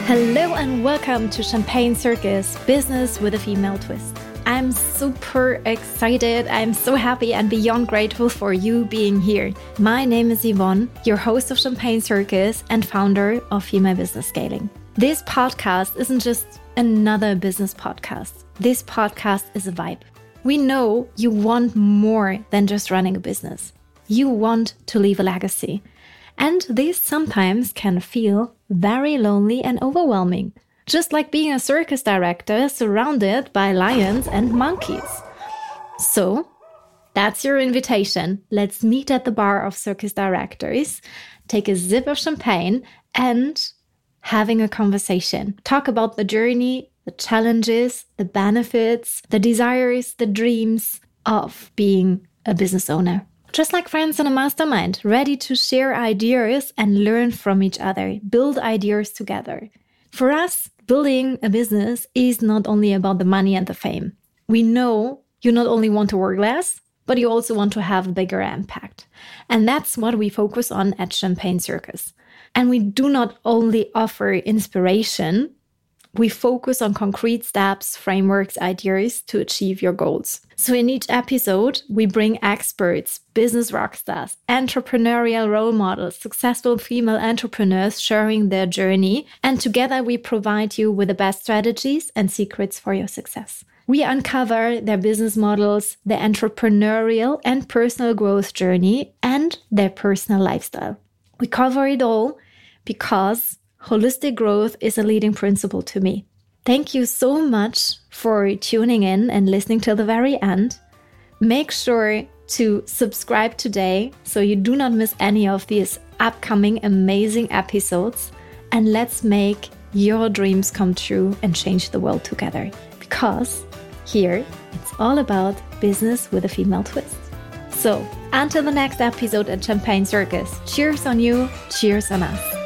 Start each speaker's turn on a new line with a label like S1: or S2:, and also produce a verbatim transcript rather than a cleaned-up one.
S1: Hello and welcome to Champagne Circus, business with a female twist. I'm super excited. I'm so happy and beyond grateful for you being here. My name is Yvonne, your host of Champagne Circus and founder of Female Business Scaling. This podcast isn't just another business podcast. This podcast is a vibe. We know you want more than just running a business. You want to leave a legacy. And this sometimes can feel very lonely and overwhelming, just like being a circus director surrounded by lions and monkeys. So, that's your invitation. Let's meet at the bar of circus directors, take a sip of champagne, and having a conversation. Talk about the journey, the challenges, the benefits, the desires, the dreams of being a business owner. Just like friends in a mastermind, ready to share ideas and learn from each other, build ideas together. For us, building a business is not only about the money and the fame. We know you not only want to work less, but you also want to have a bigger impact. And that's what we focus on at Champagne Circus. And we do not only offer inspiration, we focus on concrete steps, frameworks, ideas to achieve your goals. So in each episode, we bring experts, business rock stars, entrepreneurial role models, successful female entrepreneurs sharing their journey. And together we provide you with the best strategies and secrets for your success. We uncover their business models, their entrepreneurial and personal growth journey, and their personal lifestyle. We cover it all because holistic growth is a leading principle to me. Thank you so much for tuning in and listening till the very end. Make sure to subscribe today so you do not miss any of these upcoming amazing episodes. And let's make your dreams come true and change the world together. Because here, it's all about business with a female twist. So, until the next episode at Champagne Circus, cheers on you, cheers on us.